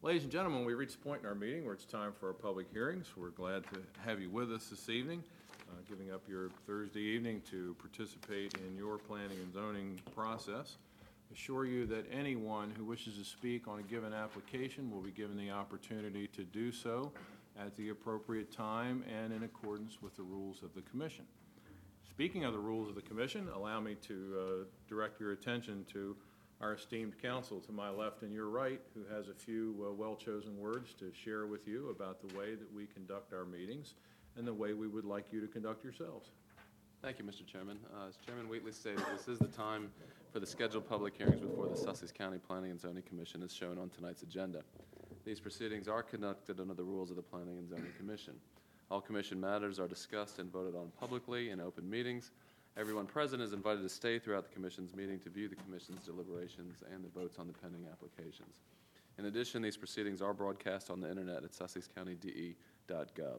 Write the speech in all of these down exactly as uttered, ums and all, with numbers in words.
Ladies and gentlemen, we reached the point in our meeting where it's time for our public hearings. We're glad to have you with us this evening, uh, giving up your Thursday evening to participate in your planning and zoning process. Assure you that anyone who wishes to speak on a given application will be given the opportunity to do so at the appropriate time and in accordance with the rules of the Commission. Speaking of the rules of the Commission, allow me to uh, direct your attention to our esteemed counsel to my left and your right, who has a few uh, well-chosen words to share with you about the way that we conduct our meetings and the way we would like you to conduct yourselves. Thank you, Mister Chairman. Uh, as Chairman Wheatley stated, this is the time for the scheduled public hearings before the Sussex County Planning and Zoning Commission as shown on tonight's agenda. These proceedings are conducted under the rules of the Planning and Zoning Commission. All Commission matters are discussed and voted on publicly in open meetings. Everyone present is invited to stay throughout the Commission's meeting to view the Commission's deliberations and the votes on the pending applications. In addition, these proceedings are broadcast on the Internet at sussex county d e dot gov.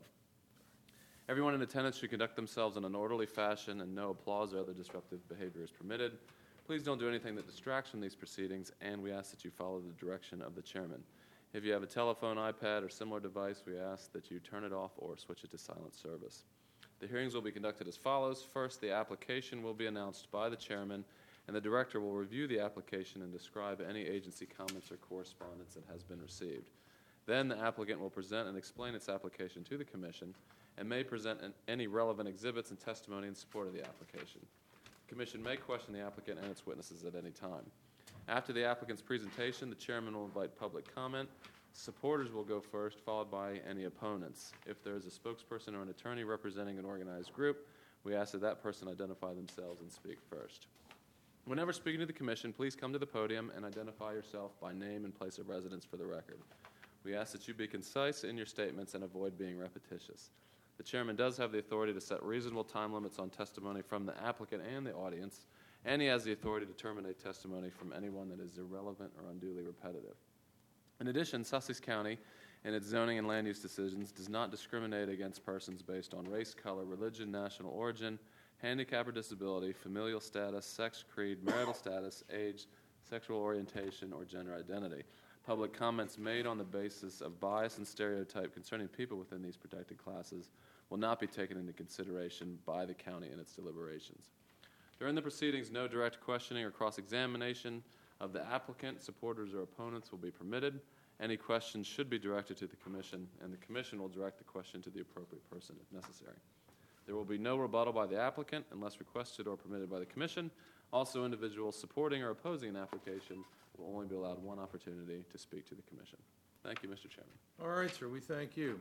Everyone in attendance should conduct themselves in an orderly fashion, and no applause or other disruptive behavior is permitted. Please don't do anything that distracts from these proceedings, and we ask that you follow the direction of the Chairman. If you have a telephone, iPad, or similar device, we ask that you turn it off or switch it to silent service. The hearings will be conducted as follows. First, the application will be announced by the Chairman, and the Director will review the application and describe any agency comments or correspondence that has been received. Then the applicant will present and explain its application to the Commission and may present an, any relevant exhibits and testimony in support of the application. The Commission may question the applicant and its witnesses at any time. After the applicant's presentation, the Chairman will invite public comment. Supporters will go first, followed by any opponents. If there is a spokesperson or an attorney representing an organized group, we ask that that person identify themselves and speak first. Whenever speaking to the Commission, please come to the podium and identify yourself by name and place of residence for the record. We ask that you be concise in your statements and avoid being repetitious. The Chairman does have the authority to set reasonable time limits on testimony from the applicant and the audience, and he has the authority to terminate testimony from anyone that is irrelevant or unduly repetitive. In addition, Sussex County, in its zoning and land use decisions, does not discriminate against persons based on race, color, religion, national origin, handicap or disability, familial status, sex, creed, marital status, age, sexual orientation, or gender identity. Public comments made on the basis of bias and stereotype concerning people within these protected classes will not be taken into consideration by the county in its deliberations. During the proceedings, no direct questioning or cross-examination of the applicant, supporters, or opponents will be permitted. Any questions should be directed to the Commission, and the Commission will direct the question to the appropriate person if necessary. There will be no rebuttal by the applicant unless requested or permitted by the Commission. Also, individuals supporting or opposing an application will only be allowed one opportunity to speak to the Commission. Thank you, Mister Chairman. All right, sir, we thank you.